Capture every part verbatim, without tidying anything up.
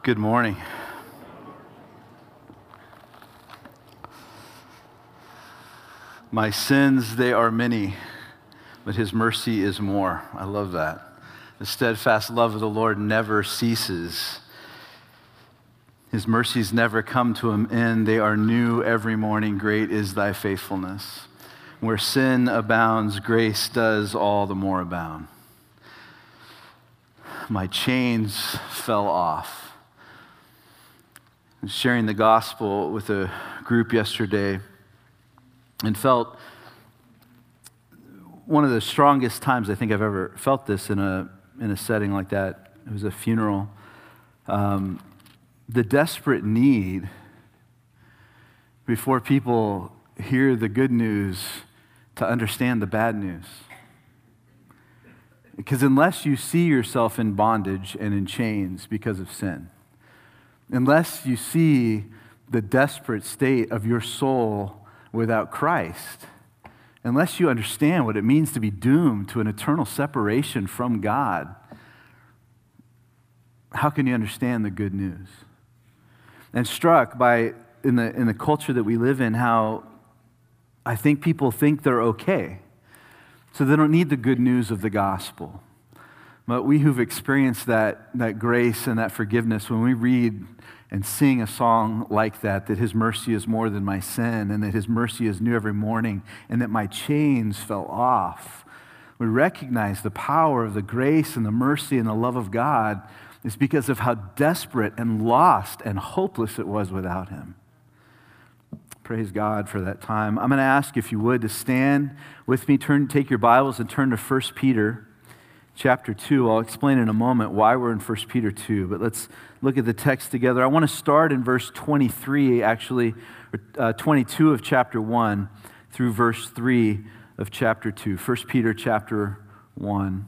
Good morning. My sins, they are many, but his mercy is more. I love that. The steadfast love of the Lord never ceases. His mercies never come to an end. They are new every morning. Great is thy faithfulness. Where sin abounds, grace does all the more abound. My chains fell off. I was sharing the gospel with a group yesterday and felt one of the strongest times I think I've ever felt this in a in a setting like that. It was a funeral. Um, the desperate need before people hear the good news to understand the bad news. Because unless you see yourself in bondage and in chains because of sin, unless you see the desperate state of your soul without Christ, unless you understand what it means to be doomed to an eternal separation from God, how can you understand the good news? And struck by, in the, in the culture that we live in, how I think people think they're okay. So they don't need the good news of the gospel. But we who've experienced that, that grace and that forgiveness, when we read and sing a song like that, that his mercy is more than my sin, and that his mercy is new every morning, and that my chains fell off, we recognize the power of the grace and the mercy and the love of God is because of how desperate and lost and hopeless it was without him. Praise God for that time. I'm going to ask, if you would, to stand with me. Turn, take your Bibles and turn to First Peter chapter two. I'll explain in a moment why we're in First Peter two, but let's look at the text together. I want to start in verse twenty-three, actually, uh, twenty-two of chapter one through verse three of chapter two. First Peter chapter one.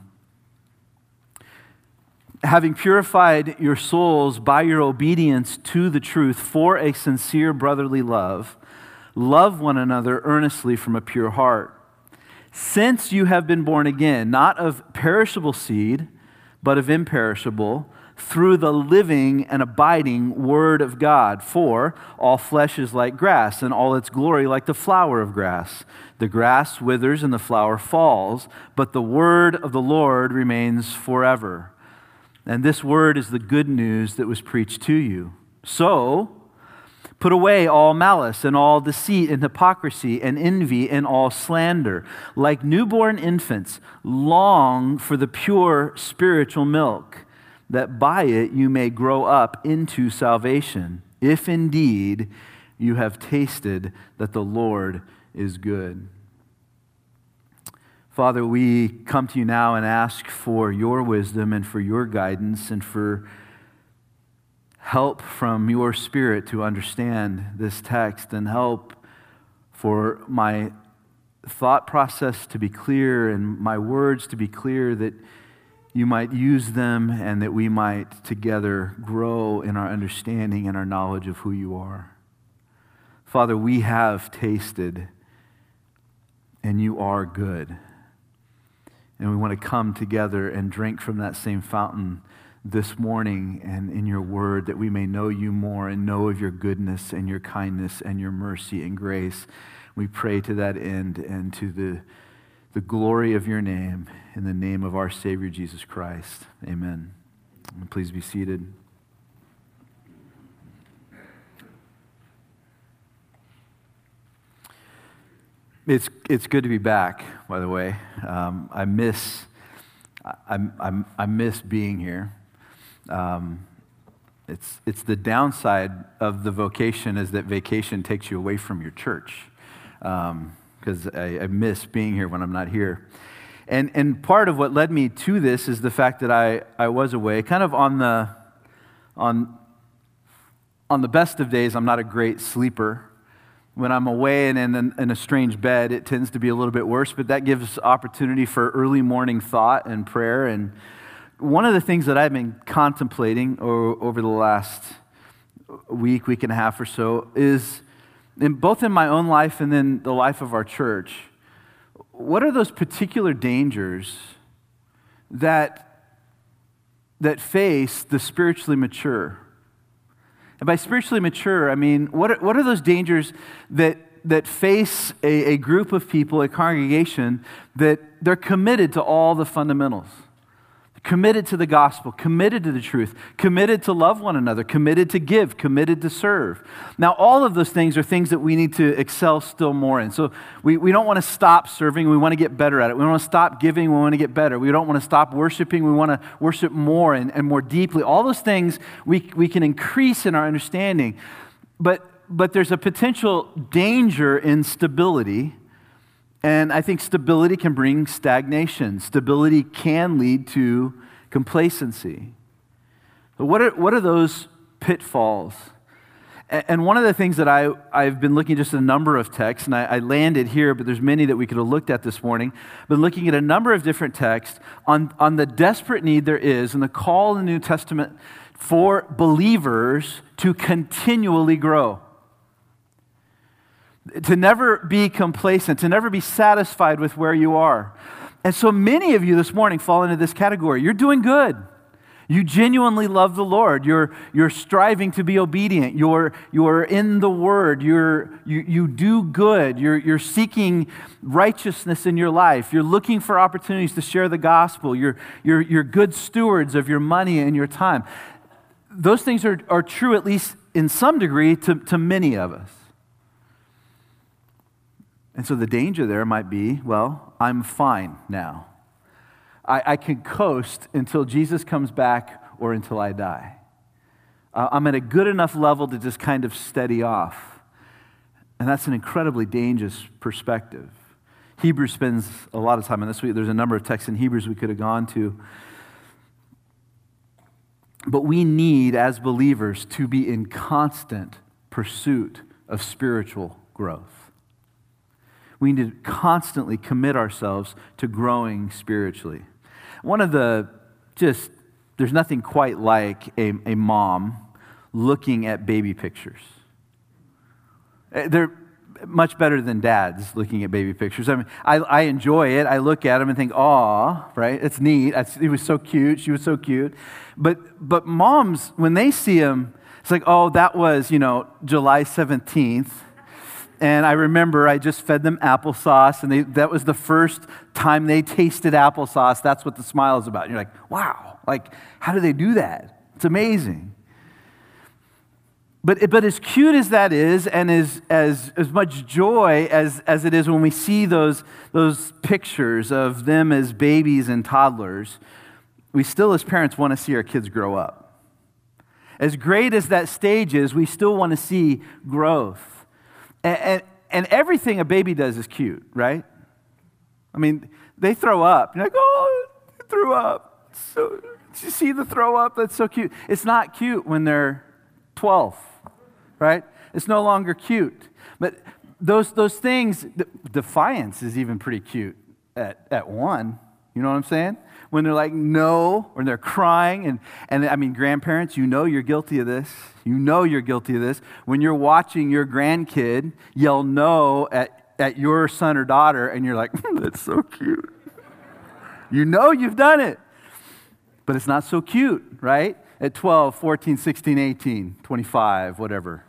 Having purified your souls by your obedience to the truth for a sincere brotherly love, love one another earnestly from a pure heart. Since you have been born again, not of perishable seed, but of imperishable, through the living and abiding Word of God. For all flesh is like grass, and all its glory like the flower of grass. The grass withers and the flower falls, but the word of the Lord remains forever. And this word is the good news that was preached to you. So, put away all malice and all deceit and hypocrisy and envy and all slander. Like newborn infants, long for the pure spiritual milk, that by it you may grow up into salvation, if indeed you have tasted that the Lord is good. Father, we come to you now and ask for your wisdom and for your guidance and for help from your Spirit to understand this text, and help for my thought process to be clear and my words to be clear, that you might use them and that we might together grow in our understanding and our knowledge of who you are. Father, we have tasted and you are good. And we want to come together and drink from that same fountain this morning and in your word, that we may know you more and know of your goodness and your kindness and your mercy and grace. We pray to that end and to the, the glory of your name, in the name of our Savior Jesus Christ. Amen. And please be seated. It's it's good to be back, by the way. Um, I miss I, I, I miss being here. Um, it's it's the downside of the vocation is that vacation takes you away from your church, because um, I, I miss being here when I'm not here. And and part of what led me to this is the fact that I, I was away, kind of on the on on the best of days. I'm not a great sleeper. When I'm away and in, in a strange bed, it tends to be a little bit worse, but that gives opportunity for early morning thought and prayer. And one of the things that I've been contemplating over the last week, week and a half or so, is in both in my own life and then the life of our church, what are those particular dangers that, that face the spiritually mature And by spiritually mature, I mean, what are, what are those dangers that, that face a, a group of people, a congregation, that they're committed to all the fundamentals? Committed to the gospel, committed to the truth, committed to love one another, committed to give, committed to serve. Now, all of those things are things that we need to excel still more in. So we, we don't want to stop serving. We want to get better at it. We don't want to stop giving. We want to get better. We don't want to stop worshiping. We want to worship more and, and more deeply. All those things we, we can increase in our understanding. But, but there's a potential danger in stability. And I think stability can bring stagnation. Stability can lead to complacency. But what are, what are those pitfalls? And one of the things that I, I've been looking at just a number of texts, and I, I landed here, but there's many that we could have looked at this morning. I've been looking at a number of different texts on, on the desperate need there is and the call in the New Testament for believers to continually grow. To never be complacent, to never be satisfied with where you are. And so many of you this morning fall into this category. You're doing good. You genuinely love the Lord. You're, you're striving to be obedient. You're, you're in the Word. You're, you, you do good. You're, you're seeking righteousness in your life. You're looking for opportunities to share the gospel. You're, you're, you're good stewards of your money and your time. Those things are, are true, at least in some degree, to, to many of us. And so the danger there might be, well, I'm fine now. I, I can coast until Jesus comes back or until I die. Uh, I'm at a good enough level to just kind of steady off. And that's an incredibly dangerous perspective. Hebrews spends a lot of time on this. There's a number of texts in Hebrews we could have gone to. But we need, as believers, to be in constant pursuit of spiritual growth. We need to constantly commit ourselves to growing spiritually. One of the, just, there's nothing quite like a, a mom looking at baby pictures. They're much better than dads looking at baby pictures. I mean, I, I enjoy it. I look at them and think, aw, right? It's neat. It was so cute. She was so cute. But, but moms, when they see them, it's like, oh, that was, you know, July seventeenth. And I remember I just fed them applesauce, and they, that was the first time they tasted applesauce. That's what the smile is about. And you're like, wow, like, how do they do that? It's amazing. But, but as cute as that is, and as, as, as much joy as, as it is when we see those, those pictures of them as babies and toddlers, we still as parents want to see our kids grow up. As great as that stage is, we still want to see growth. And, and, and everything a baby does is cute, right? I mean, they throw up. You're like, oh, they threw up. So, did you see the throw up? That's so cute. It's not cute when they're twelve, right? It's no longer cute. But those those things, defiance is even pretty cute at, at one. You know what I'm saying? When they're like, no, or they're crying. And, and I mean, grandparents, you know you're guilty of this. You know you're guilty of this. When you're watching your grandkid yell no at, at your son or daughter, and you're like, that's so cute. You know you've done it. But it's not so cute, right? At twelve, fourteen, sixteen, eighteen, twenty-five, whatever.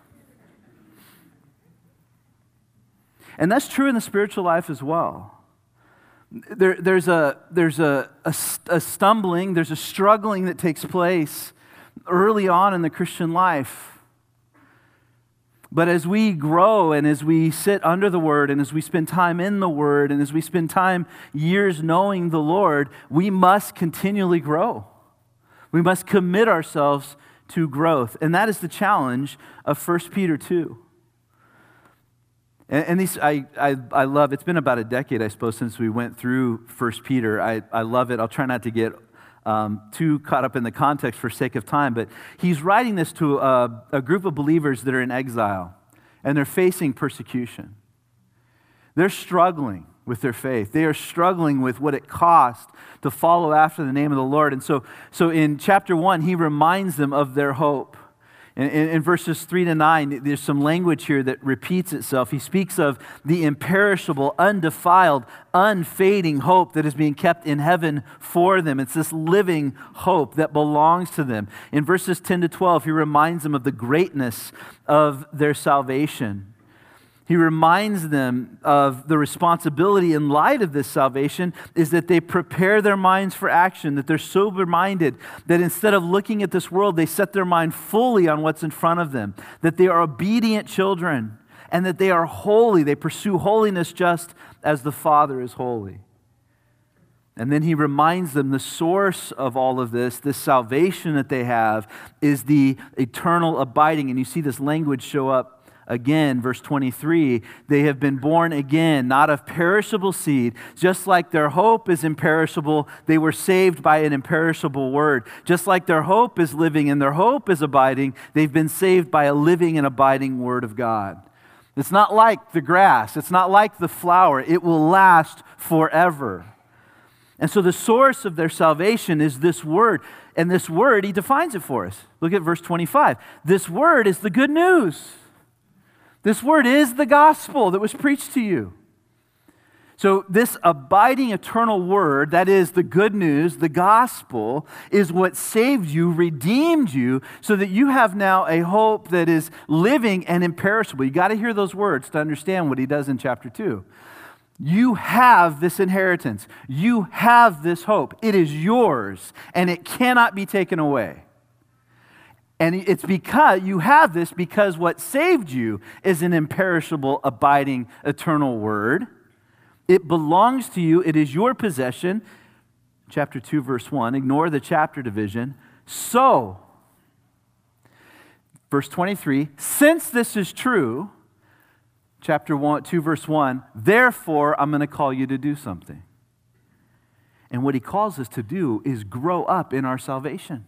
And that's true in the spiritual life as well. There, there's a there's a, a, a stumbling, there's a struggling that takes place early on in the Christian life. But as we grow and as we sit under the Word and as we spend time in the Word and as we spend time years knowing the Lord, we must continually grow. We must commit ourselves to growth. And that is the challenge of First Peter two. And, and these, I, I, I love, it's been about a decade, I suppose, since we went through First Peter. I, I love it. I'll try not to get um, too caught up in the context for sake of time, but he's writing this to a, a group of believers that are in exile, and they're facing persecution. They're struggling with their faith. They are struggling with what it costs to follow after the name of the Lord. And so, so in chapter one, he reminds them of their hope. In, in, in verses three to nine, there's some language here that repeats itself. He speaks of the imperishable, undefiled, unfading hope that is being kept in heaven for them. It's this living hope that belongs to them. In verses ten to twelve, he reminds them of the greatness of their salvation. He reminds them of the responsibility in light of this salvation is that they prepare their minds for action, that they're sober-minded, that instead of looking at this world, they set their mind fully on what's in front of them, that they are obedient children, and that they are holy. They pursue holiness just as the Father is holy. And then he reminds them the source of all of this, this salvation that they have, is the eternal abiding. And you see this language show up again, verse twenty-three, they have been born again, not of perishable seed. Just like their hope is imperishable, they were saved by an imperishable word. Just like their hope is living and their hope is abiding, they've been saved by a living and abiding word of God. It's not like the grass. It's not like the flower. It will last forever. And so the source of their salvation is this word. And this word, he defines it for us. Look at verse twenty-five. This word is the good news. This word is the gospel that was preached to you. So this abiding eternal word, that is the good news, the gospel, is what saved you, redeemed you, so that you have now a hope that is living and imperishable. You got to hear those words to understand what he does in chapter two. You have this inheritance. You have this hope. It is yours, and it cannot be taken away. And it's because you have this because what saved you is an imperishable, abiding, eternal word. It belongs to you. It is your possession. Chapter two, verse one. Ignore the chapter division. So, verse twenty-three, since this is true, chapter one, two, verse one, therefore I'm going to call you to do something. And what he calls us to do is grow up in our salvation.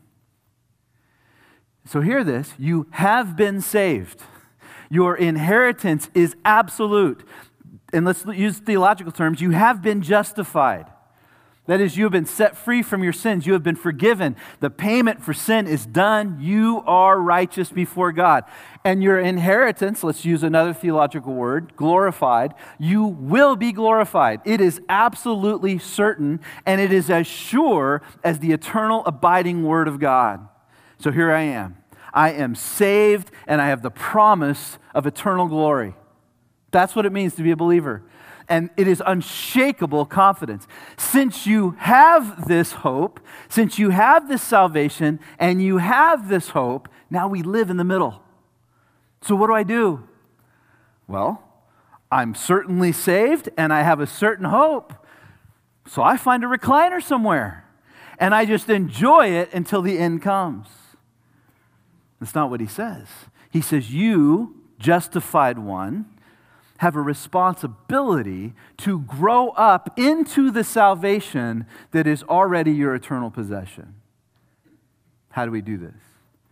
So hear this, you have been saved. Your inheritance is absolute. And let's use theological terms, you have been justified. That is, you have been set free from your sins. You have been forgiven. The payment for sin is done. You are righteous before God. And your inheritance, let's use another theological word, glorified, you will be glorified. It is absolutely certain, and it is as sure as the eternal abiding word of God. So here I am. I am saved, and I have the promise of eternal glory. That's what it means to be a believer. And it is unshakable confidence. Since you have this hope, since you have this salvation, and you have this hope, now we live in the middle. So what do I do? Well, I'm certainly saved, and I have a certain hope. So I find a recliner somewhere, and I just enjoy it until the end comes. That's not what he says. He says, you, justified one, have a responsibility to grow up into the salvation that is already your eternal possession. How do we do this?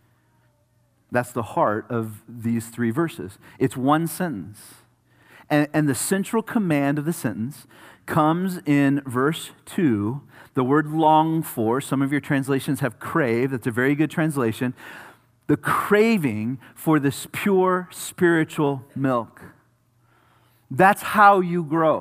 That's the heart of these three verses. It's one sentence. And, and the central command of the sentence comes in verse two. The word long for, some of your translations have crave. That's a very good translation. The craving for this pure spiritual milk. That's how you grow.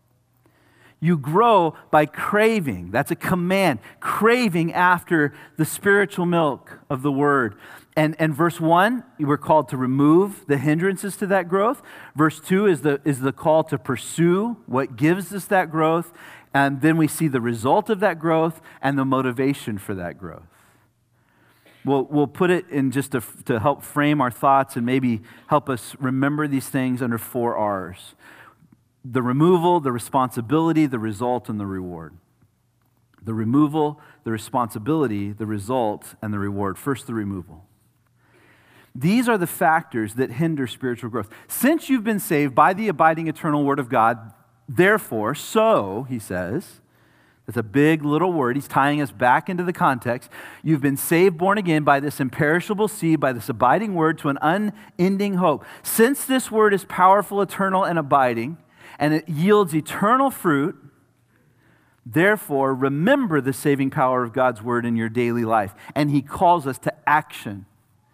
You grow by craving. That's a command. Craving after the spiritual milk of the Word. And, and verse one, we're called to remove the hindrances to that growth. Verse two is the, is the call to pursue what gives us that growth. And then we see the result of that growth and the motivation for that growth. We'll, we'll put it in just to, to help frame our thoughts and maybe help us remember these things under four R's. The removal, the responsibility, the result, and the reward. The removal, the responsibility, the result, and the reward. First, the removal. These are the factors that hinder spiritual growth. Since you've been saved by the abiding eternal Word of God, therefore, so, he says, it's a big little word. He's tying us back into the context. You've been saved, born again by this imperishable seed, by this abiding word to an unending hope. Since this word is powerful, eternal, and abiding, and it yields eternal fruit, therefore remember the saving power of God's word in your daily life. And he calls us to action.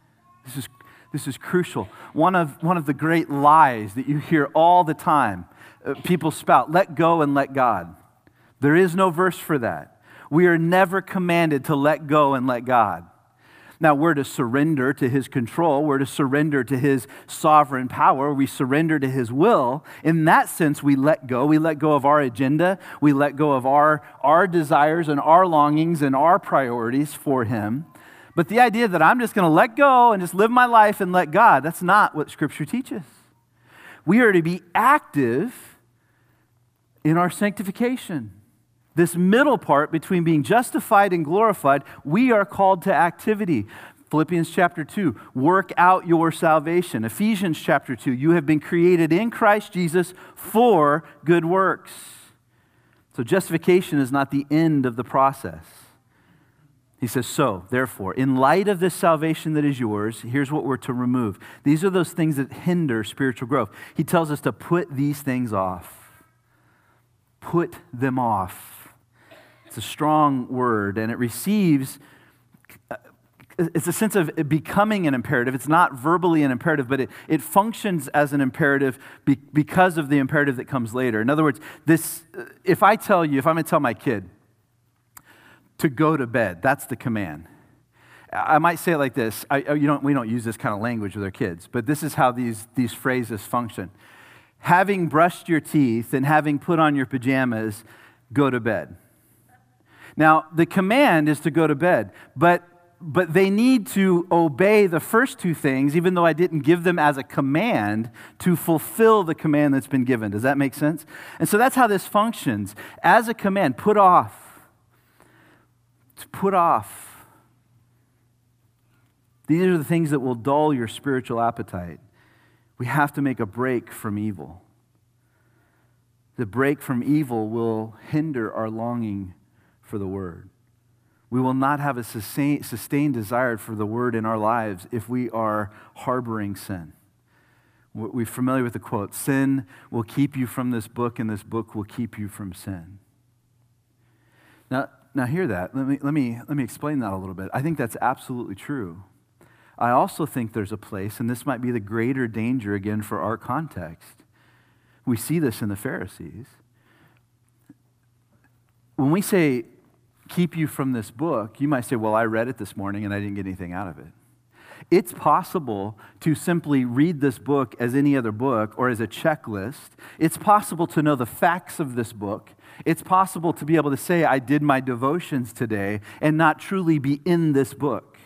This is, this is crucial. One of, one of the great lies that you hear all the time, uh, people spout, let go and let God. There is no verse for that. We are never commanded to let go and let God. Now, we're to surrender to His control. We're to surrender to His sovereign power. We surrender to His will. In that sense, we let go. We let go of our agenda. We let go of our, our desires and our longings and our priorities for Him. But the idea that I'm just going to let go and just live my life and let God, that's not what Scripture teaches. We are to be active in our sanctification. This middle part between being justified and glorified, we are called to activity. Philippians chapter two, work out your salvation. Ephesians chapter two, you have been created in Christ Jesus for good works. So justification is not the end of the process. He says, so, therefore, in light of this salvation that is yours, here's what we're to remove. These are those things that hinder spiritual growth. He tells us to put these things off. Put them off. It's a strong word, and it receives, it's a sense of becoming an imperative. It's not verbally an imperative, but it, it functions as an imperative be, because of the imperative that comes later. In other words, this, if I tell you, if I'm going to tell my kid to go to bed, that's the command. I might say it like this. I, you don't, we don't use this kind of language with our kids, but this is how these, these phrases function. Having brushed your teeth and having put on your pajamas, go to bed. Now, the command is to go to bed, but, but they need to obey the first two things, even though I didn't give them as a command, to fulfill the command that's been given. Does that make sense? And so that's how this functions. As a command, put off. To put off. These are the things that will dull your spiritual appetite. We have to make a break from evil. The break from evil will hinder our longing for the Word. We will not have a sustained, sustained desire for the Word in our lives if we are harboring sin. We're familiar with the quote, sin will keep you from this book and this book will keep you from sin. Now, now hear that. Let me, let me, let me explain that a little bit. I think that's absolutely true. I also think there's a place, and this might be the greater danger again for our context. We see this in the Pharisees. When we say, keep you from this book, you might say, well, I read it this morning and I didn't get anything out of it. It's possible to simply read this book as any other book or as a checklist. It's possible to know the facts of this book. It's possible to be able to say, I did my devotions today and not truly be in this book.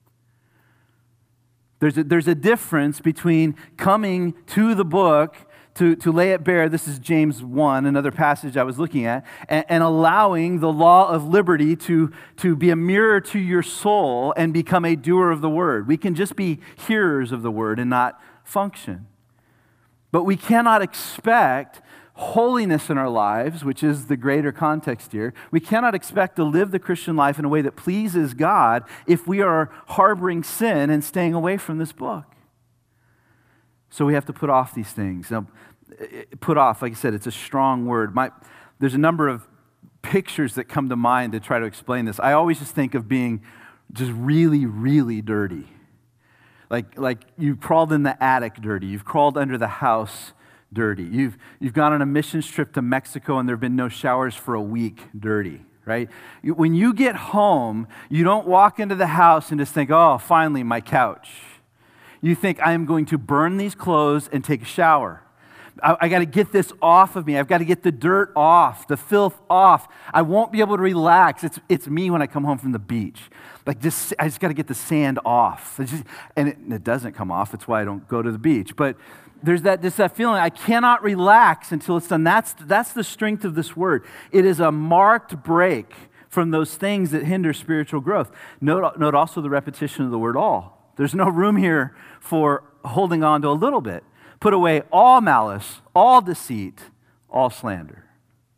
There's a, there's a difference between coming to the book To, to lay it bare, this is James one, another passage I was looking at, and, and allowing the law of liberty to, to be a mirror to your soul and become a doer of the word. We can just be hearers of the word and not function. But we cannot expect holiness in our lives, which is the greater context here. We cannot expect to live the Christian life in a way that pleases God if we are harboring sin and staying away from this book. So we have to put off these things. Now, put off, like I said, it's a strong word. My, there's a number of pictures that come to mind to try to explain this. I always just think of being just really, really dirty. Like, like you crawled in the attic dirty. You've crawled under the house dirty. You've, you've gone on a missions trip to Mexico and there have been no showers for a week dirty, right? When you get home, you don't walk into the house and just think, oh, finally, my couch. You think, I am going to burn these clothes and take a shower. I, I got to get this off of me. I've got to get the dirt off, the filth off. I won't be able to relax. It's it's me when I come home from the beach. Like just, I just got to get the sand off. It's just, and it, it doesn't come off. It's why I don't go to the beach. But there's that just that feeling, I cannot relax until it's done. That's, that's the strength of this word. It is a marked break from those things that hinder spiritual growth. Note, note also the repetition of the word all. There's no room here for holding on to a little bit. Put away all malice, all deceit, all slander.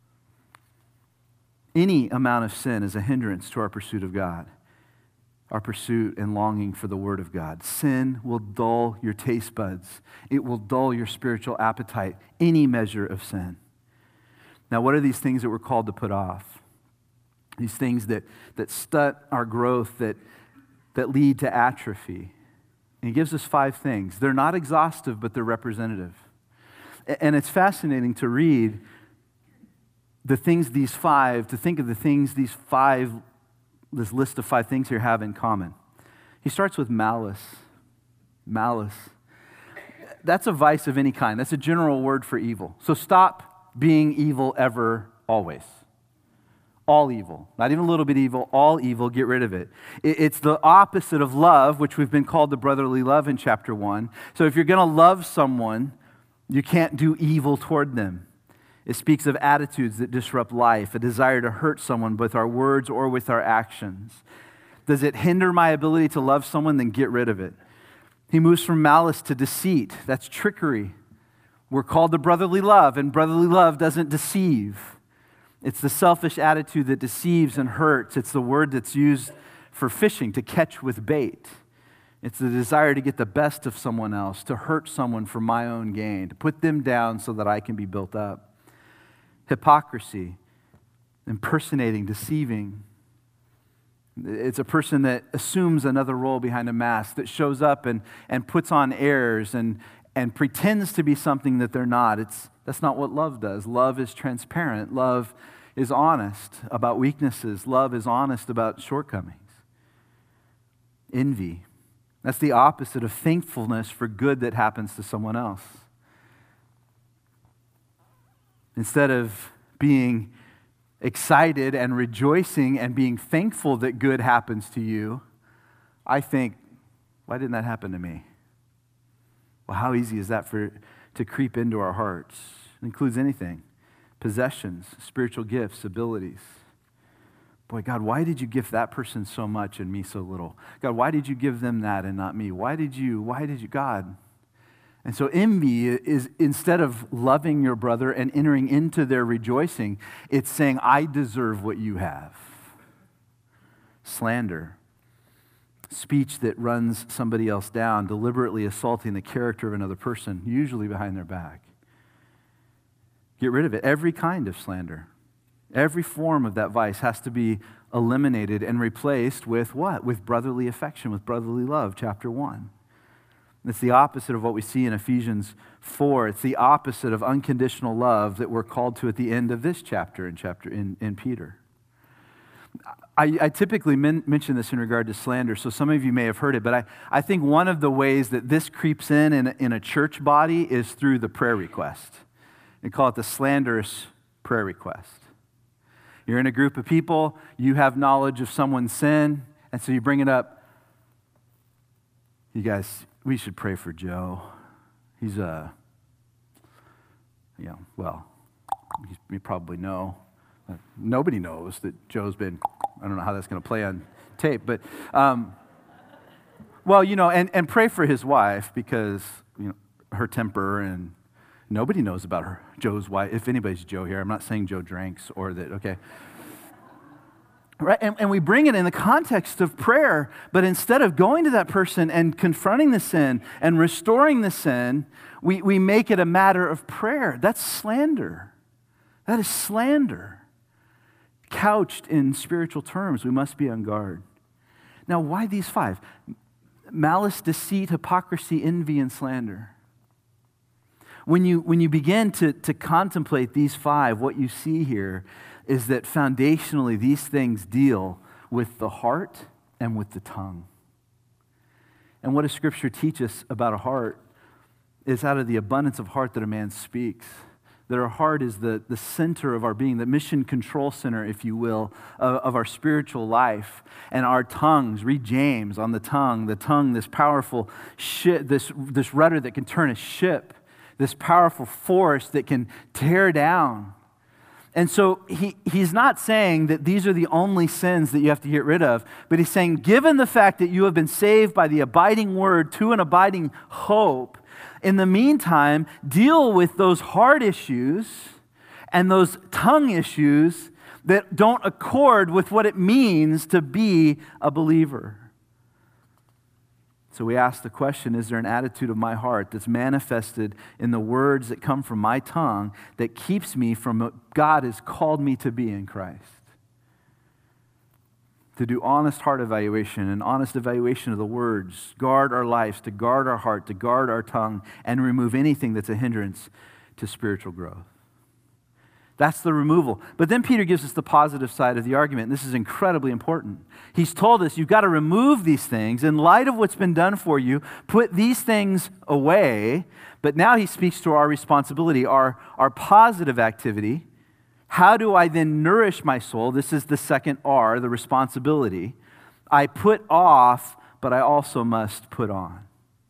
Any amount of sin is a hindrance to our pursuit of God, our pursuit and longing for the Word of God. Sin will dull your taste buds. It will dull your spiritual appetite, any measure of sin. Now, what are these things that we're called to put off? These things that, that stunt our growth, that that lead to atrophy. And he gives us five things. They're not exhaustive, but they're representative. And it's fascinating to read the things these five, to think of the things these five, this list of five things here have in common. He starts with malice. Malice. That's a vice of any kind. That's a general word for evil. So stop being evil ever, always. All evil. Not even a little bit evil, all evil, get rid of it. It's the opposite of love, which we've been called the brotherly love in chapter one. So if you're going to love someone, you can't do evil toward them. It speaks of attitudes that disrupt life, a desire to hurt someone with our words or with our actions. Does it hinder my ability to love someone? Then get rid of it. He moves from malice to deceit. That's trickery. We're called to brotherly love, and brotherly love doesn't deceive. It's the selfish attitude that deceives and hurts. It's the word that's used for fishing, to catch with bait. It's the desire to get the best of someone else, to hurt someone for my own gain, to put them down so that I can be built up. Hypocrisy, impersonating, deceiving. It's a person that assumes another role behind a mask, that shows up and, and puts on airs and, and pretends to be something that they're not. It's, that's not what love does. Love is transparent. Love is honest about weaknesses. Love is honest about shortcomings. Envy. That's the opposite of thankfulness for good that happens to someone else. Instead of being excited and rejoicing and being thankful that good happens to you, I think, why didn't that happen to me? Well, how easy is that for to creep into our hearts? It includes anything. Possessions, spiritual gifts, abilities. Boy, God, why did you gift that person so much and me so little? God, why did you give them that and not me? Why did you, why did you, God? And so envy is, instead of loving your brother and entering into their rejoicing, it's saying, I deserve what you have. Slander. Speech that runs somebody else down, deliberately assaulting the character of another person, usually behind their back. Get rid of it. Every kind of slander. Every form of that vice has to be eliminated and replaced with what? With brotherly affection, with brotherly love, chapter one. It's the opposite of what we see in Ephesians four. It's the opposite of unconditional love that we're called to at the end of this chapter in chapter in, in Peter. I, I typically men, mention this in regard to slander, so some of you may have heard it, but I, I think one of the ways that this creeps in, in in a church body is through the prayer request. They call it the slanderous prayer request. You're in a group of people, you have knowledge of someone's sin, and so you bring it up. You guys, we should pray for Joe. He's a, you know, well, you probably know. Nobody knows that Joe's been, I don't know how that's going to play on tape, but, um, well, you know, and, and pray for his wife because, you know, her temper, and nobody knows about her, Joe's wife. If anybody's Joe here, I'm not saying Joe drinks or that, okay. Right, and, and we bring it in the context of prayer, but instead of going to that person and confronting the sin and restoring the sin, we, we make it a matter of prayer. That's slander. That is slander. Couched in spiritual terms, we must be on guard. Now, why these five? Malice, deceit, hypocrisy, envy, and slander. When you, when you begin to, to contemplate these five, what you see here is that foundationally these things deal with the heart and with the tongue. And what does Scripture teach us about a heart is out of the abundance of heart that a man speaks. That our heart is the, the center of our being, the mission control center, if you will, of, of our spiritual life. And our tongues, read James on the tongue, the tongue, this powerful ship, this, this rudder that can turn a ship, this powerful force that can tear down. And so he, he's not saying that these are the only sins that you have to get rid of, but he's saying, given the fact that you have been saved by the abiding word to an abiding hope, in the meantime, deal with those heart issues and those tongue issues that don't accord with what it means to be a believer. So we ask the question, is there an attitude of my heart that's manifested in the words that come from my tongue that keeps me from what God has called me to be in Christ? to do honest heart evaluation and honest evaluation of the words, guard our lives, to guard our heart, to guard our tongue, and remove anything that's a hindrance to spiritual growth. That's the removal. But then Peter gives us the positive side of the argument, and this is incredibly important. He's told us you've got to remove these things. In light of what's been done for you, put these things away. But now he speaks to our responsibility, our, our positive activity. How do I then nourish my soul? This is the second R, the responsibility. I put off, but I also must put on.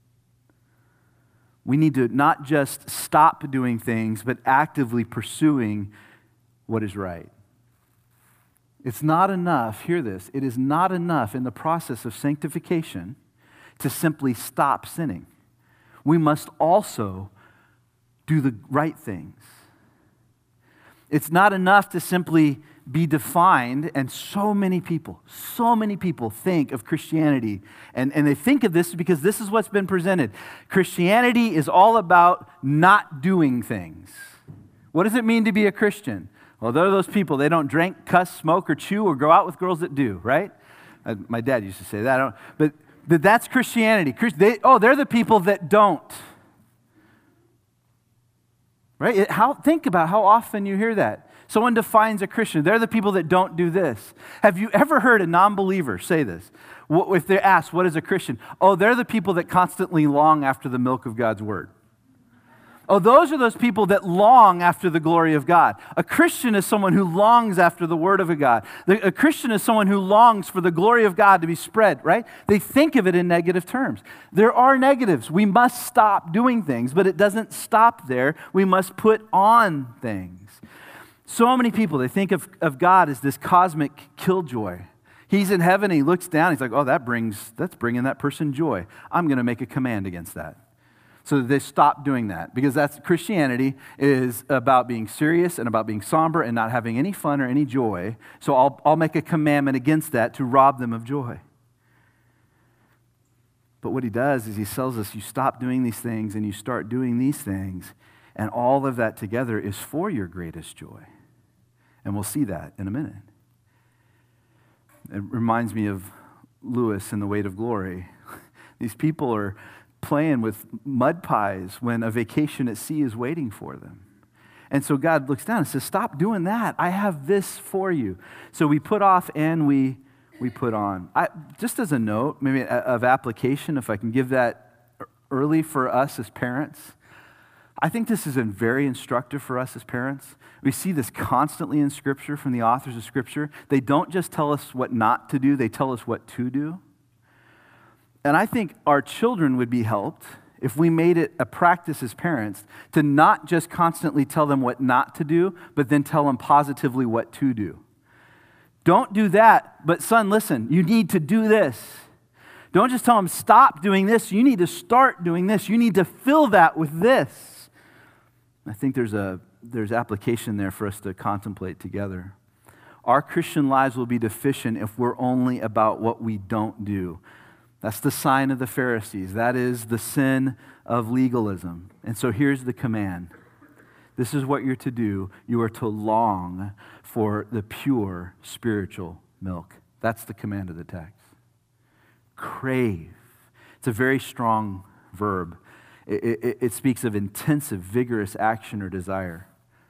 We need to not just stop doing things, but actively pursuing what is right. It's not enough, hear this, it is not enough in the process of sanctification to simply stop sinning. We must also do the right things. It's not enough to simply be defined, and so many people, so many people think of Christianity, and, and they think of this because this is what's been presented. Christianity is all about not doing things. What does it mean to be a Christian? Well, they're those people, they don't drink, cuss, smoke, or chew, or go out with girls that do, right? Uh, my dad used to say that, I don't, but, but that's Christianity. Christ, they, oh, they're the people that don't. Right? It, how, think about how often you hear that. Someone defines a Christian. They're the people that don't do this. Have you ever heard a non-believer say this? If they're asked, what is a Christian? Oh, they're the people that constantly long after the milk of God's word. Oh, those are those people that long after the glory of God. A Christian is someone who longs after the word of a God. A Christian is someone who longs for the glory of God to be spread, right? They think of it in negative terms. There are negatives. We must stop doing things, but it doesn't stop there. We must put on things. So many people, they think of, of God as this cosmic killjoy. He's in heaven, and he looks down, he's like, oh, that brings, that's bringing that person joy. I'm going to make a command against that. So they stop doing that, because that's Christianity is about being serious and about being somber and not having any fun or any joy. So I'll, I'll make a commandment against that to rob them of joy. But what he does is he tells us you stop doing these things and you start doing these things, and all of that together is for your greatest joy. And we'll see that in a minute. It reminds me of Lewis in The Weight of Glory. These people are playing with mud pies when a vacation at sea is waiting for them. And so God looks down and says, stop doing that. I have this for you. So we put off and we we put on. I, just as a note, maybe of application, if I can give that early for us as parents, I think this is very instructive for us as parents. We see this constantly in Scripture from the authors of Scripture. They don't just tell us what not to do, they tell us what to do. And I think our children would be helped if we made it a practice as parents to not just constantly tell them what not to do, but then tell them positively what to do. Don't do that, but son, listen, you need to do this. Don't just tell them stop doing this, you need to start doing this. You need to fill that with this. I think there's a there's application there for us to contemplate together. Our Christian lives will be deficient if we're only about what we don't do. That's the sign of the Pharisees. That is the sin of legalism. And so here's the command. This is what you're to do. You are to long for the pure spiritual milk. That's the command of the text. Crave. It's a very strong verb. It, it, it speaks of intensive, vigorous action or desire.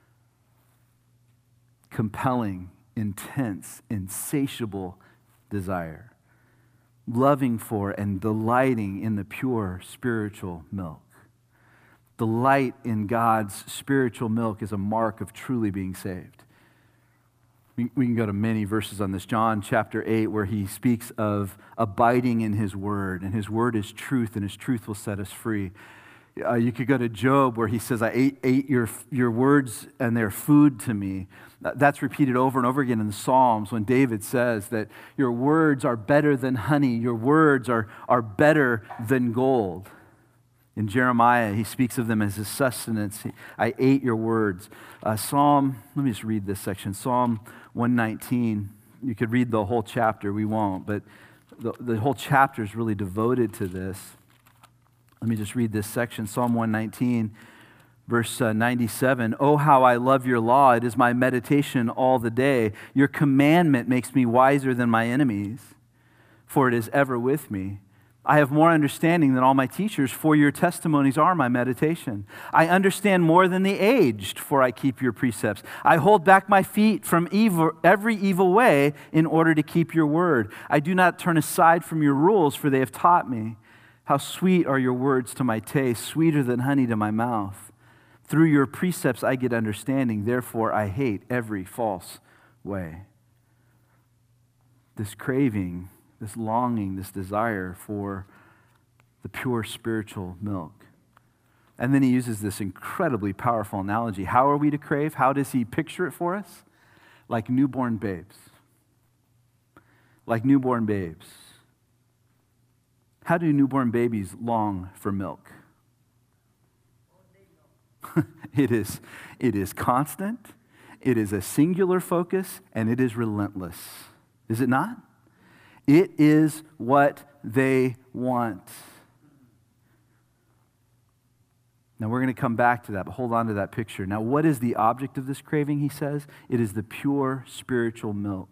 Compelling, intense, insatiable desire. Loving for and delighting in the pure spiritual milk. Delight in God's spiritual milk is a mark of truly being saved. We, we can go to many verses on this. John chapter eight, where he speaks of abiding in his word, and his word is truth, and his truth will set us free. Uh, you could go to Job, where he says, I ate, ate your, your words and they're food to me. That's repeated over and over again in the Psalms when David says that your words are better than honey. Your words are, are better than gold. In Jeremiah, he speaks of them as his sustenance. I ate your words. Uh, Psalm, let me just read this section. Psalm one nineteen. You could read the whole chapter. We won't, but the, the whole chapter is really devoted to this. Let me just read this section. Psalm one nineteen, Verse uh, ninety-seven, oh, how I love your law. It is my meditation all the day. Your commandment makes me wiser than my enemies, for it is ever with me. I have more understanding than all my teachers, for your testimonies are my meditation. I understand more than the aged, for I keep your precepts. I hold back my feet from evil, every evil way in order to keep your word. I do not turn aside from your rules, for they have taught me. How sweet are your words to my taste, sweeter than honey to my mouth. Through your precepts I get understanding, therefore I hate every false way. This craving, this longing, this desire for the pure spiritual milk. And then he uses this incredibly powerful analogy. How are we to crave? How does he picture it for us? Like newborn babes. Like newborn babes. How do newborn babies long for milk? It is, it is constant, it is a singular focus, and it is relentless. Is it not? It is what they want. Now we're going to come back to that, but hold on to that picture. Now what is the object of this craving, he says? It is the pure spiritual milk.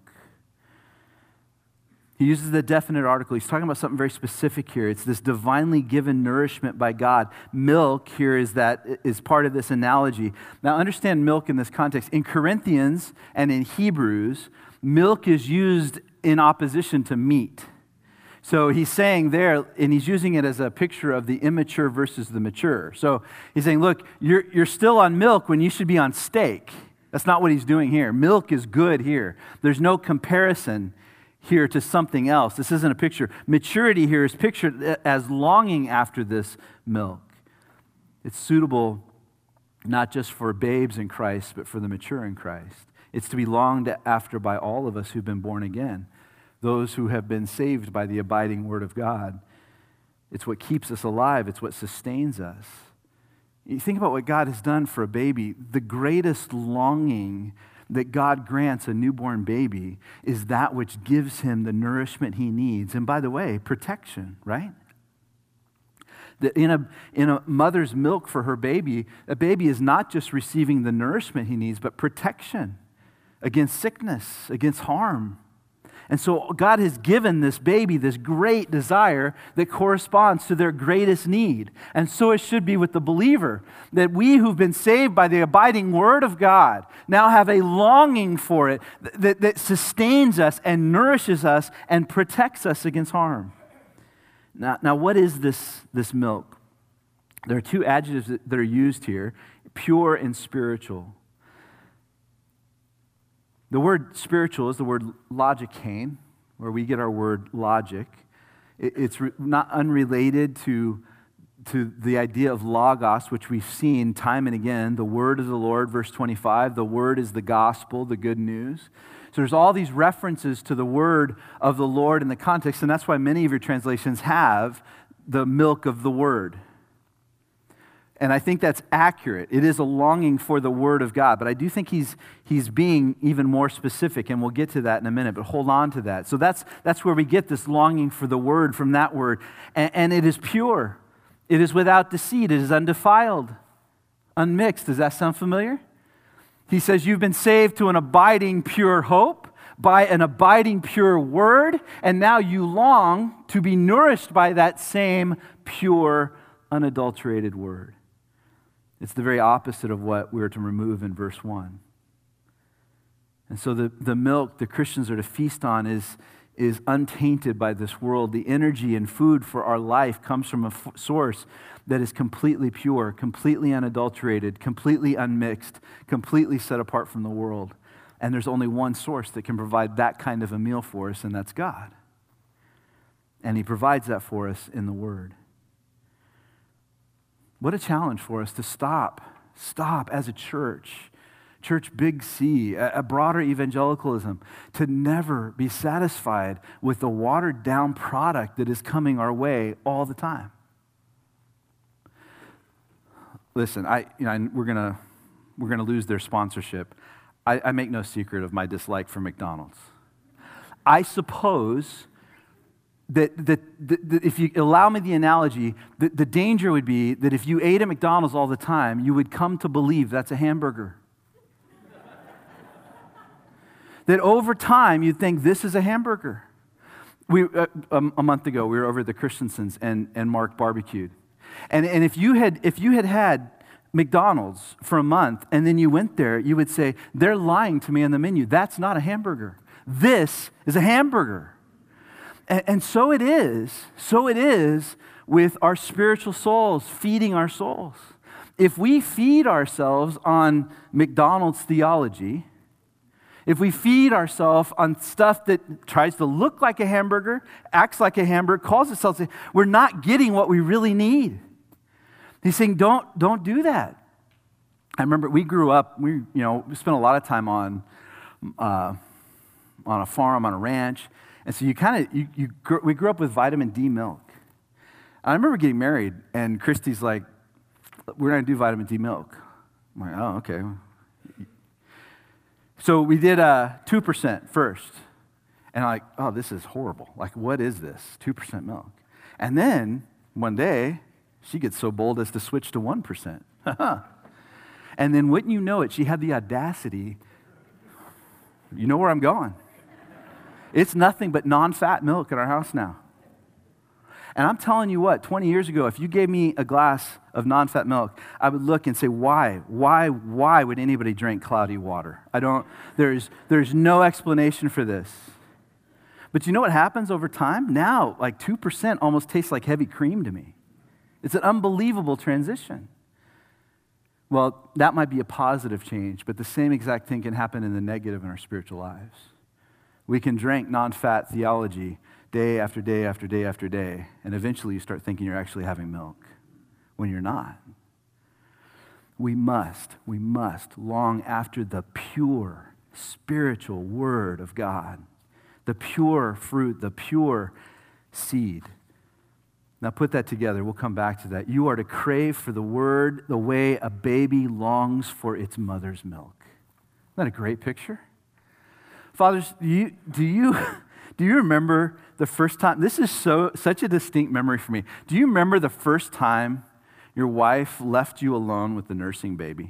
He uses the definite article. He's talking about something very specific here. It's this divinely given nourishment by God. Milk here is that is part of this analogy. Now understand milk in this context. In Corinthians and in Hebrews, milk is used in opposition to meat. So he's saying there, and he's using it as a picture of the immature versus the mature. So he's saying, look, you're, you're still on milk when you should be on steak. That's not what he's doing here. Milk is good here. There's no comparison here to something else. This isn't a picture. Maturity here is pictured as longing after this milk. It's suitable not just for babes in Christ, but for the mature in Christ. It's to be longed after by all of us who've been born again, those who have been saved by the abiding Word of God. It's what keeps us alive. It's what sustains us. You think about what God has done for a baby. The greatest longing that God grants a newborn baby is that which gives him the nourishment he needs. And by the way, protection, right? That in a, in a mother's milk for her baby, a baby is not just receiving the nourishment he needs, but protection against sickness, against harm. And so God has given this baby this great desire that corresponds to their greatest need. And so it should be with the believer, that we who've been saved by the abiding Word of God now have a longing for it that, that sustains us and nourishes us and protects us against harm. Now, now what is this, this milk? There are two adjectives that, that are used here, pure and spiritual. The word spiritual is the word logikane, where we get our word logic. It's not unrelated to, to the idea of logos, which we've seen time and again. The word of the Lord, verse twenty-five. The word is the gospel, the good news. So there's all these references to the word of the Lord in the context, and that's why many of your translations have the milk of the word. And I think that's accurate. It is a longing for the Word of God. But I do think he's he's being even more specific, and we'll get to that in a minute, but hold on to that. So that's that's where we get this longing for the Word from that word. And, and it is pure. It is without deceit. It is undefiled, unmixed. Does that sound familiar? He says you've been saved to an abiding pure hope by an abiding pure Word, and now you long to be nourished by that same pure, unadulterated Word. It's the very opposite of what we are to remove in verse one. And so the, the milk the Christians are to feast on is, is untainted by this world. The energy and food for our life comes from a f- source that is completely pure, completely unadulterated, completely unmixed, completely set apart from the world. And there's only one source that can provide that kind of a meal for us, and that's God. And He provides that for us in the Word. What a challenge for us to stop, stop as a church, church big C, a, a broader evangelicalism, to never be satisfied with the watered down product that is coming our way all the time. Listen, I, you know, we're gonna we're gonna lose their sponsorship. I, I make no secret of my dislike for McDonald's. I suppose that, that, that, that if you allow me the analogy, the, the danger would be that if you ate at McDonald's all the time, you would come to believe that's a hamburger. That over time, you'd think this is a hamburger. We, uh, a, a month ago, we were over at the Christensens, and, and Mark barbecued. And, and if you had if you had had McDonald's for a month, and then you went there, you would say, they're lying to me on the menu. That's not a hamburger. This is a hamburger. And, and so it is, so it is with our spiritual souls, feeding our souls. If we feed ourselves on McDonald's theology, if we feed ourselves on stuff that tries to look like a hamburger, acts like a hamburger, calls itself, we're not getting what we really need. He's saying, don't, don't do that. I remember we grew up, we, you know, we spent a lot of time on, uh, on a farm, on a ranch. And so you kind of, you, you, we grew up with vitamin D milk. I remember getting married, and Christy's like, we're going to do vitamin D milk. I'm like, oh, okay. So we did uh, two percent first. And I'm like, oh, this is horrible. Like, what is this? two percent milk. And then, one day, she gets so bold as to switch to one percent. And then, wouldn't you know it, she had the audacity. You know where I'm going. It's nothing but non-fat milk in our house now. And I'm telling you what, twenty years ago, if you gave me a glass of non-fat milk, I would look and say, why? Why, why would anybody drink cloudy water? I don't, there's, there's no explanation for this. But you know what happens over time? Now, like two percent almost tastes like heavy cream to me. It's an unbelievable transition. Well, that might be a positive change, but the same exact thing can happen in the negative in our spiritual lives. We can drink non-fat theology day after day after day after day, and eventually you start thinking you're actually having milk when you're not. We must, we must long after the pure spiritual word of God, the pure fruit, the pure seed. Now put that together. We'll come back to that. You are to crave for the word the way a baby longs for its mother's milk. Isn't that a great picture? Fathers, do you, do you, do you remember the first time? This is so such a distinct memory for me. Do you remember the first time your wife left you alone with the nursing baby?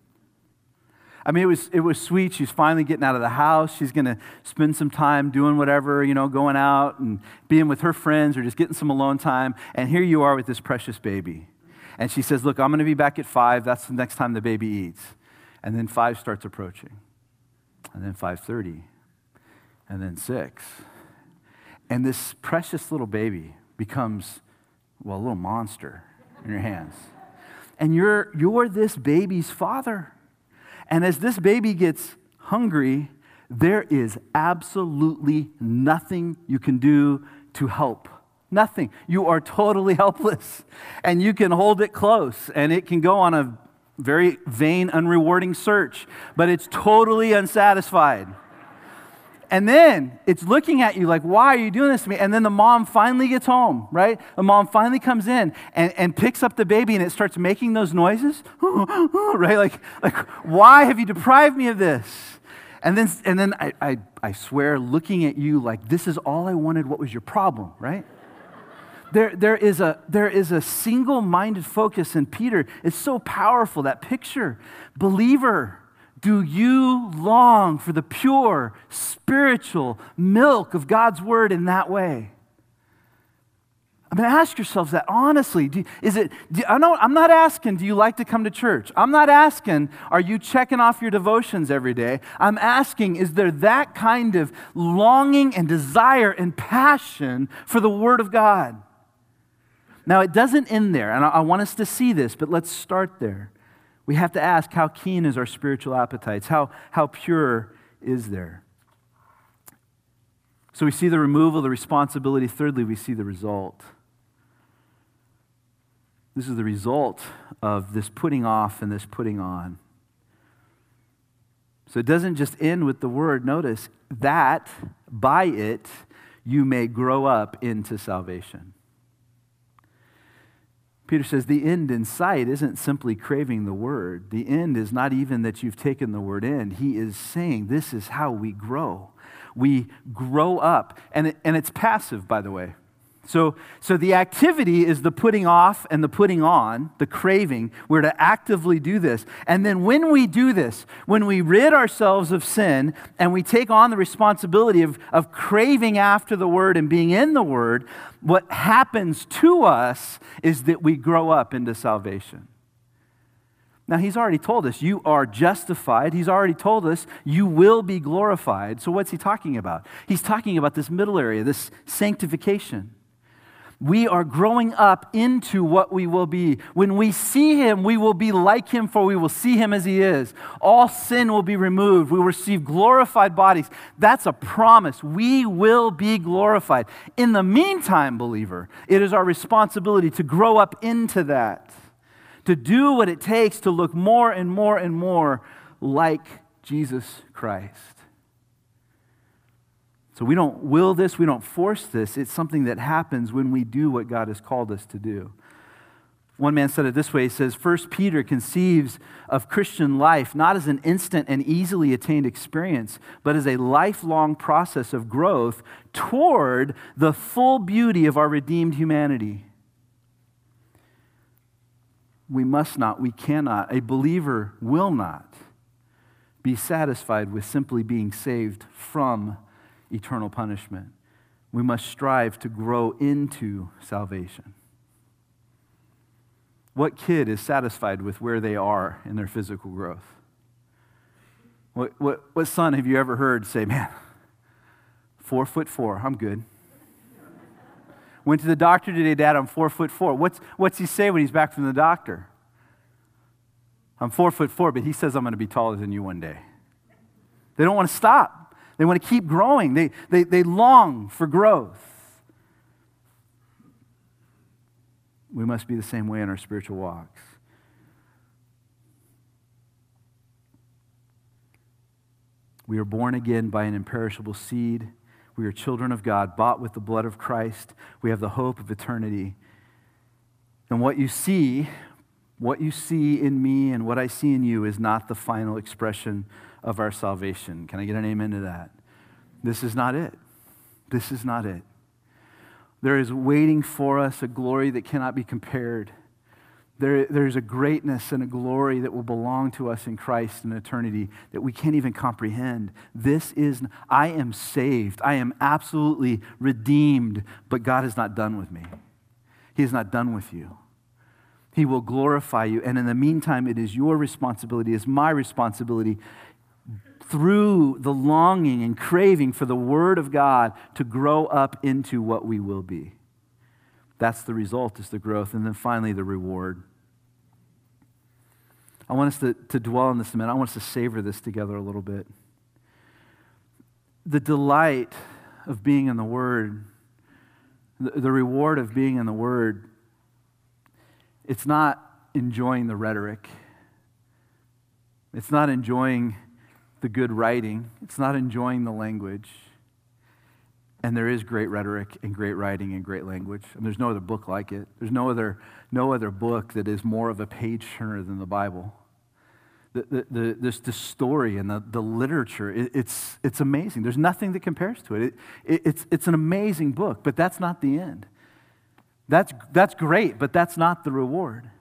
I mean, it was it was sweet. She's finally getting out of the house. She's going to spend some time doing whatever, you know, going out and being with her friends or just getting some alone time. And here you are with this precious baby. And she says, look, I'm going to be back at five. That's the next time the baby eats. And then five starts approaching. And then five thirty. And then six. And this precious little baby becomes, well, a little monster in your hands. And you're you're this baby's father. And as this baby gets hungry, there is absolutely nothing you can do to help. Nothing. You are totally helpless. And you can hold it close, and it can go on a very vain, unrewarding search, but it's totally unsatisfied. And then it's looking at you like, why are you doing this to me? And then the mom finally gets home, right? The mom finally comes in and, and picks up the baby, and it starts making those noises, right? Like, like, why have you deprived me of this? And then, and then I, I, I swear, looking at you like, this is all I wanted. What was your problem, right? There, there is a, there is a single-minded focus in Peter. It's so powerful, that picture. Believer, do you long for the pure, spiritual milk of God's word in that way? I mean, ask yourselves that honestly. Do, is it? Do, I know I'm not asking, do you like to come to church? I'm not asking, are you checking off your devotions every day? I'm asking, is there that kind of longing and desire and passion for the word of God? Now, it doesn't end there, and I, I want us to see this, but let's start there. We have to ask, how keen is our spiritual appetites? How, how pure is there? So we see the removal, the responsibility. Thirdly, we see the result. This is the result of this putting off and this putting on. So it doesn't just end with the word. Notice that by it you may grow up into salvation. Peter says the end in sight isn't simply craving the word. The end is not even that you've taken the word in. He is saying this is how we grow. we grow up. And, it, and it's passive, by the way. So, so the activity is the putting off and the putting on, the craving. We're to actively do this. And then when we do this, when we rid ourselves of sin and we take on the responsibility of, of craving after the Word and being in the Word, what happens to us is that we grow up into salvation. Now, he's already told us you are justified. He's already told us you will be glorified. So what's he talking about? He's talking about this middle area, this sanctification. We are growing up into what we will be. When we see him, we will be like him, for we will see him as he is. All sin will be removed. We will receive glorified bodies. That's a promise. We will be glorified. In the meantime, believer, it is our responsibility to grow up into that, to do what it takes to look more and more and more like Jesus Christ. So we don't will this, we don't force this. It's something that happens when we do what God has called us to do. One man said it this way. He says, First Peter conceives of Christian life not as an instant and easily attained experience, but as a lifelong process of growth toward the full beauty of our redeemed humanity. We must not, we cannot, a believer will not be satisfied with simply being saved from eternal punishment. We must strive to grow into salvation. What kid is satisfied with where they are in their physical growth? What, what, what son have you ever heard say, man, four foot four, I'm good. Went to the doctor today, Dad, I'm four foot four. What's, what's he say when he's back from the doctor? I'm four foot four, but he says I'm going to be taller than you one day. They don't want to stop. They want to keep growing. They, they, they long for growth. We must be the same way in our spiritual walks. We are born again by an imperishable seed. We are children of God, bought with the blood of Christ. We have the hope of eternity. And what you see, what you see in me and what I see in you is not the final expression of our salvation. Can I get an amen to that? This is not it. This is not it. There is waiting for us a glory that cannot be compared. There, there's a greatness and a glory that will belong to us in Christ in eternity that we can't even comprehend. This is, I am saved. I am absolutely redeemed, but God is not done with me. He is not done with you. He will glorify you. And in the meantime, it is your responsibility, it's my responsibility through the longing and craving for the Word of God to grow up into what we will be. That's the result, is the growth. And then finally, the reward. I want us to, to dwell on this a minute. I want us to savor this together a little bit. The delight of being in the Word, the, the reward of being in the Word, it's not enjoying the rhetoric. It's not enjoying the good writing. It's not enjoying the language. And there is great rhetoric and great writing and great language. And there's no other book like it. There's no other, no other book that is more of a page turner than the Bible. The, the, the, this, the story and the, the literature, it, it's, it's amazing. There's nothing that compares to it. It, it. It's, it's an amazing book, but that's not the end. That's, that's great, but that's not the reward.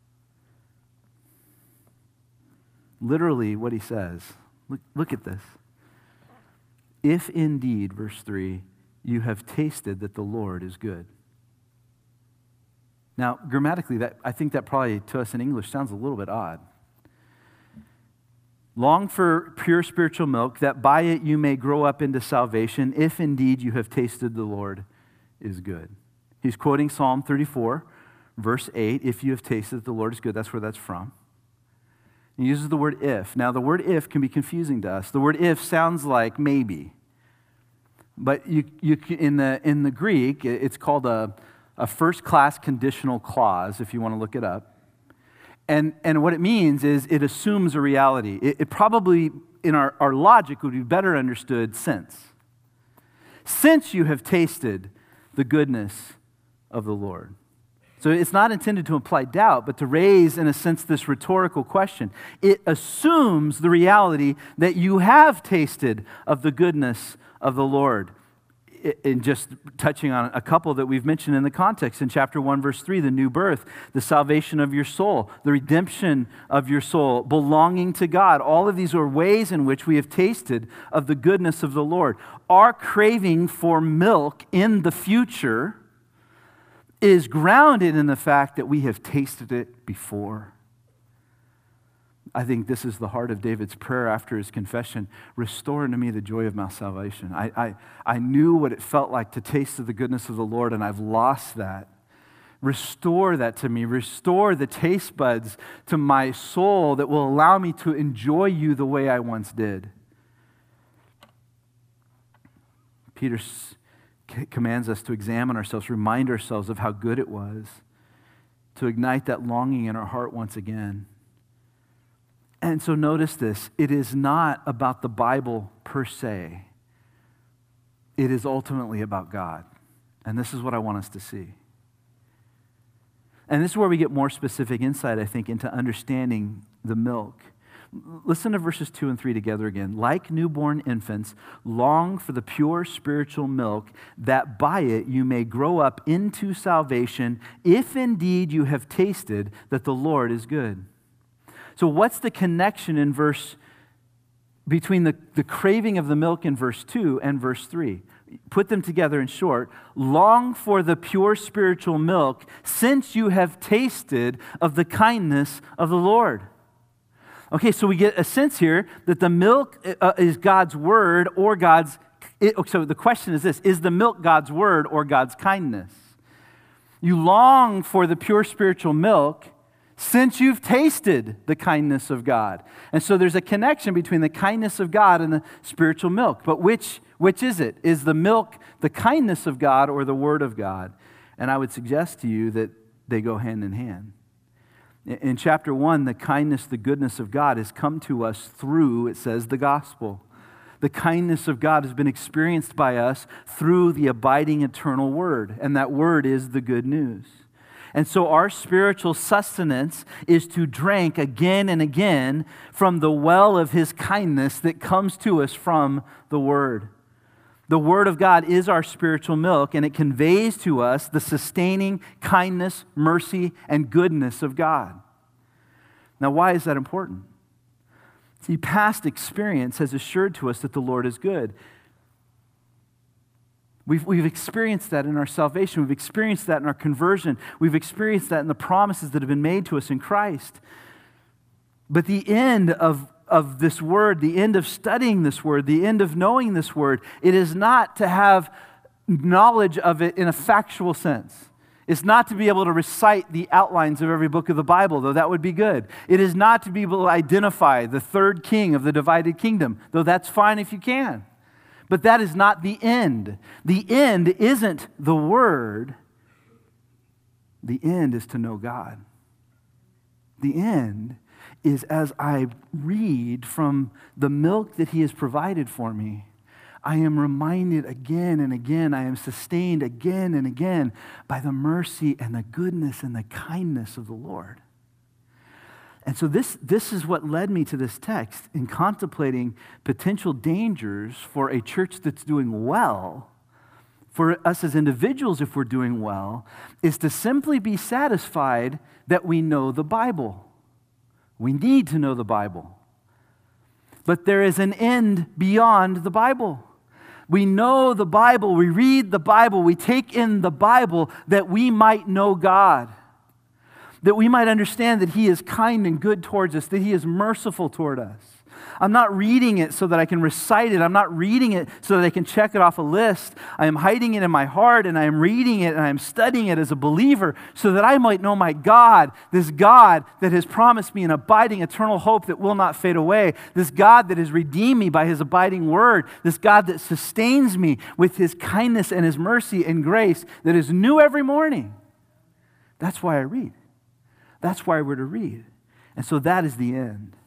Literally what he says, look, look at this. If indeed, verse three, you have tasted that the Lord is good. Now, grammatically, that I think that probably to us in English sounds a little bit odd. Long for pure spiritual milk, that by it you may grow up into salvation, if indeed you have tasted the Lord is good. He's quoting Psalm thirty-four, verse eight. If you have tasted that the Lord is good, that's where that's from. He uses the word if. Now, the word if can be confusing to us. The word if sounds like maybe. But you, you, in, the, in the Greek, it's called a, a first-class conditional clause, if you want to look it up. And, and what it means is it assumes a reality. It, it probably, in our, our logic, would be better understood since. Since you have tasted the goodness of the Lord. So it's not intended to imply doubt, but to raise, in a sense, this rhetorical question. It assumes the reality that you have tasted of the goodness of the Lord. In just touching on a couple that we've mentioned in the context, in chapter one, verse three, the new birth, the salvation of your soul, the redemption of your soul, belonging to God. All of these are ways in which we have tasted of the goodness of the Lord. Our craving for milk in the future is grounded in the fact that we have tasted it before. I think this is the heart of David's prayer after his confession. Restore unto me the joy of my salvation. I, I, I knew what it felt like to taste of the goodness of the Lord, and I've lost that. Restore that to me. Restore the taste buds to my soul that will allow me to enjoy you the way I once did. Peter commands us to examine ourselves, remind ourselves of how good it was, to ignite that longing in our heart once again. And so notice this, it is not about the Bible per se. It is ultimately about God. And this is what I want us to see. And this is where we get more specific insight, I think, into understanding the milk. Listen to verses two and three together again. Like newborn infants, long for the pure spiritual milk, that by it you may grow up into salvation, if indeed you have tasted that the Lord is good. So what's the connection in verse, between the, the craving of the milk in verse two and verse three? Put them together in short. Long for the pure spiritual milk, since you have tasted of the kindness of the Lord. Okay, so we get a sense here that the milk uh, is God's word or God's, it, so the question is this, is the milk God's word or God's kindness? You long for the pure spiritual milk since you've tasted the kindness of God. And so there's a connection between the kindness of God and the spiritual milk. But which, which is it? Is the milk the kindness of God or the word of God? And I would suggest to you that they go hand in hand. In chapter one, the kindness, the goodness of God has come to us through, it says, the gospel. The kindness of God has been experienced by us through the abiding eternal word. And that word is the good news. And so our spiritual sustenance is to drink again and again from the well of his kindness that comes to us from the Word. The Word of God is our spiritual milk, and it conveys to us the sustaining kindness, mercy, and goodness of God. Now, why is that important? See, past experience has assured to us that the Lord is good. We've, we've experienced that in our salvation. We've experienced that in our conversion. We've experienced that in the promises that have been made to us in Christ. But the end of, of this word, the end of studying this word, the end of knowing this word, it is not to have knowledge of it in a factual sense. It's not to be able to recite the outlines of every book of the Bible, though that would be good. It is not to be able to identify the third king of the divided kingdom, though that's fine if you can. But that is not the end. The end isn't the word. The end is to know God. The end is as I read from the milk that he has provided for me, I am reminded again and again, I am sustained again and again by the mercy and the goodness and the kindness of the Lord. And so this, this is what led me to this text in contemplating potential dangers for a church that's doing well, for us as individuals if we're doing well, is to simply be satisfied that we know the Bible. We need to know the Bible. But there is an end beyond the Bible. We know the Bible, we read the Bible, we take in the Bible that we might know God. That we might understand that he is kind and good towards us, that he is merciful toward us. I'm not reading it so that I can recite it. I'm not reading it so that I can check it off a list. I am hiding it in my heart, and I am reading it, and I am studying it as a believer so that I might know my God, this God that has promised me an abiding eternal hope that will not fade away, this God that has redeemed me by his abiding word, this God that sustains me with his kindness and his mercy and grace that is new every morning. That's why I read. That's why we're to read. And so that is the end.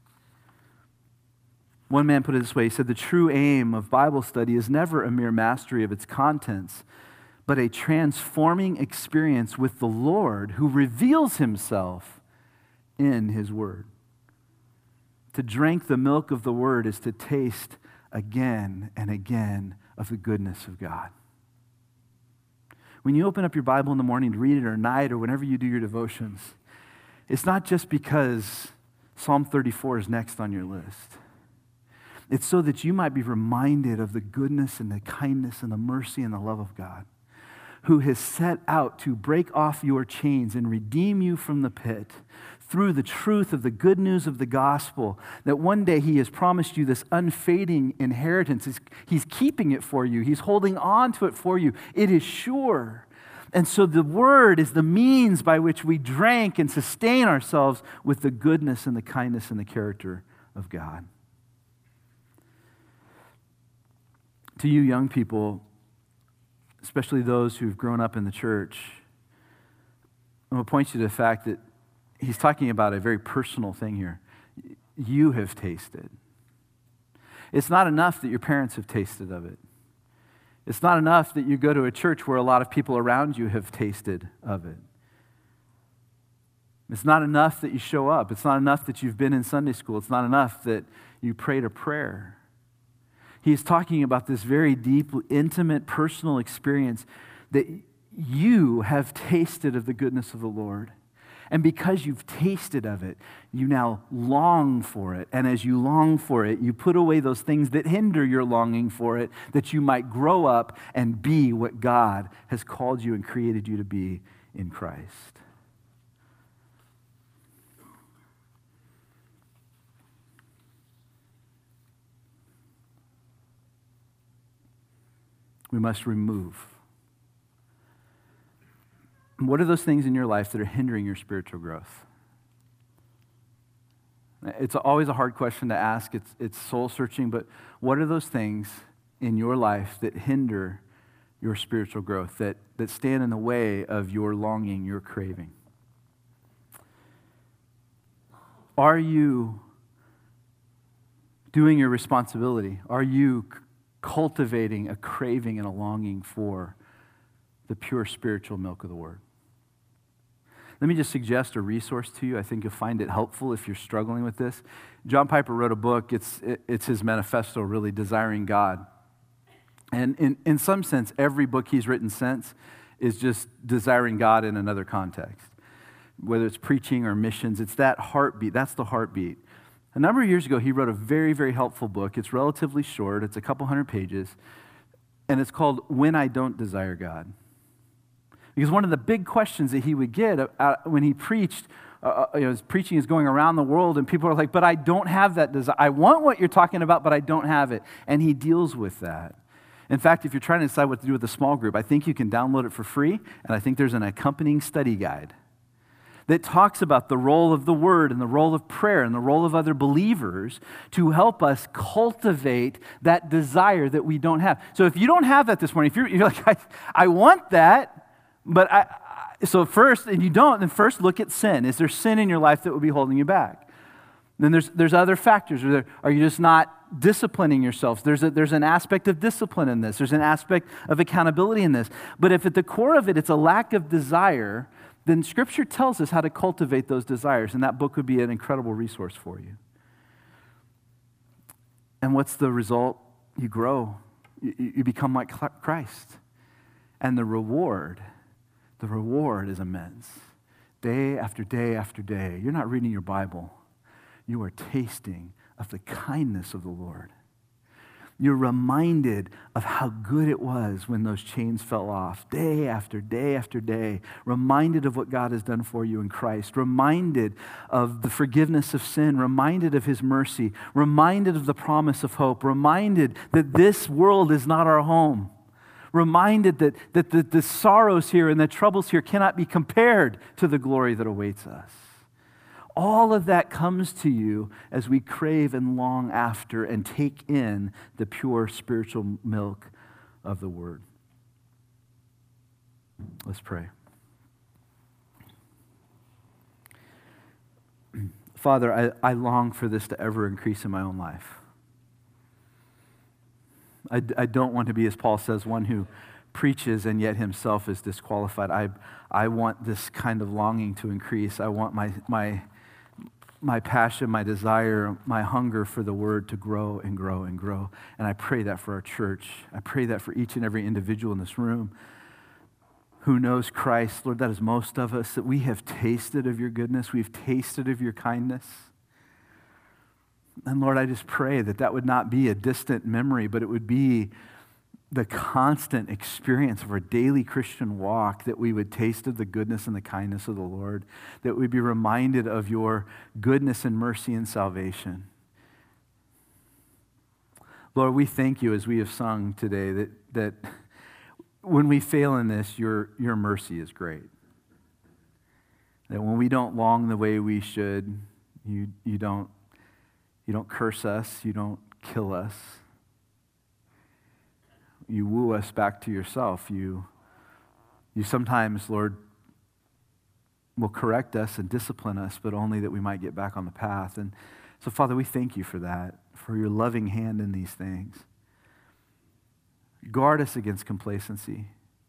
One man put it this way. He said, the true aim of Bible study is never a mere mastery of its contents, but a transforming experience with the Lord who reveals himself in his word. To drink the milk of the word is to taste again and again of the goodness of God. When you open up your Bible in the morning to read it, or at night, or whenever you do your devotions, it's not just because Psalm thirty-four is next on your list. It's so that you might be reminded of the goodness and the kindness and the mercy and the love of God, who has set out to break off your chains and redeem you from the pit through the truth of the good news of the gospel, that one day he has promised you this unfading inheritance. He's, he's keeping it for you. He's holding on to it for you. It is sure. And so the word is the means by which we drink and sustain ourselves with the goodness and the kindness and the character of God. To you young people, especially those who've grown up in the church, I'm going to point you to the fact that he's talking about a very personal thing here. You have tasted. It's not enough that your parents have tasted of it. It's not enough that you go to a church where a lot of people around you have tasted of it. It's not enough that you show up. It's not enough that you've been in Sunday school. It's not enough that you prayed a prayer. He's talking about this very deep, intimate, personal experience that you have tasted of the goodness of the Lord. And because you've tasted of it, you now long for it. And as you long for it, you put away those things that hinder your longing for it, that you might grow up and be what God has called you and created you to be in Christ. We must remove. What are those things in your life that are hindering your spiritual growth? It's always a hard question to ask. It's, it's soul-searching, but what are those things in your life that hinder your spiritual growth, that, that stand in the way of your longing, your craving? Are you doing your responsibility? Are you cultivating a craving and a longing for the pure spiritual milk of the Word? Let me just suggest a resource to you. I think you'll find it helpful if you're struggling with this. John Piper wrote a book. It's, it's his manifesto, really, Desiring God. And in, in some sense, every book he's written since is just desiring God in another context. Whether it's preaching or missions, it's that heartbeat. That's the heartbeat. A number of years ago, he wrote a very, very helpful book. It's relatively short. It's a couple hundred pages. And it's called When I Don't Desire God. Because one of the big questions that he would get when he preached, uh, you know, his preaching is going around the world, and people are like, but I don't have that desire. I want what you're talking about, but I don't have it. And he deals with that. In fact, if you're trying to decide what to do with a small group, I think you can download it for free, and I think there's an accompanying study guide that talks about the role of the Word and the role of prayer and the role of other believers to help us cultivate that desire that we don't have. So if you don't have that this morning, if you're, you're like, I, I want that, but I, I, so first, and you don't, then first look at sin. Is there sin in your life that would be holding you back? Then there's there's other factors. Are, there, are you just not disciplining yourself? There's a, there's an aspect of discipline in this. There's an aspect of accountability in this. But if at the core of it, it's a lack of desire, then Scripture tells us how to cultivate those desires, and that book would be an incredible resource for you. And what's the result? You grow. You, you become like Christ. And the reward, the reward is immense. Day after day after day, you're not reading your Bible. You are tasting of the kindness of the Lord. You're reminded of how good it was when those chains fell off, day after day after day. Reminded of what God has done for you in Christ. Reminded of the forgiveness of sin. Reminded of His mercy. Reminded of the promise of hope. Reminded that this world is not our home. Reminded that, that the, the sorrows here and the troubles here cannot be compared to the glory that awaits us. All of that comes to you as we crave and long after and take in the pure spiritual milk of the Word. Let's pray. Father, I, I long for this to ever increase in my own life. I, I don't want to be, as Paul says, one who preaches and yet himself is disqualified. I, I want this kind of longing to increase. I want my, my, my passion, my desire, my hunger for the word to grow and grow and grow. And I pray that for our church. I pray that for each and every individual in this room who knows Christ. Lord, that is most of us, that we have tasted of your goodness. We've tasted of your kindness. And Lord, I just pray that that would not be a distant memory, but it would be the constant experience of our daily Christian walk, that we would taste of the goodness and the kindness of the Lord, that we'd be reminded of your goodness and mercy and salvation. Lord, we thank you as we have sung today that, that when we fail in this, your, your mercy is great. That when we don't long the way we should, you, you, don't, you don't curse us, you don't kill us. You woo us back to yourself. You, you sometimes, Lord, will correct us and discipline us, but only that we might get back on the path. And so, Father, we thank you for that, for your loving hand in these things. Guard us against complacency.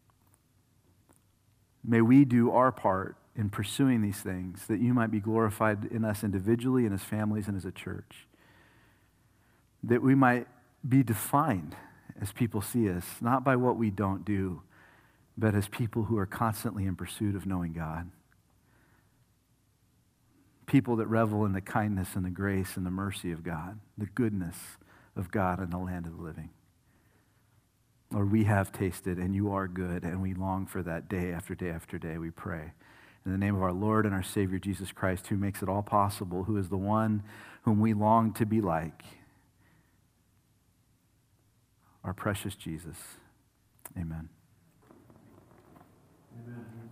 May we do our part in pursuing these things, that you might be glorified in us individually and as families and as a church. That we might be defined as people see us, not by what we don't do, but as people who are constantly in pursuit of knowing God. People that revel in the kindness and the grace and the mercy of God, the goodness of God in the land of the living. Lord, we have tasted, and you are good, and we long for that day after day after day, we pray. In the name of our Lord and our Savior, Jesus Christ, who makes it all possible, who is the one whom we long to be like, our precious Jesus. Amen. Amen.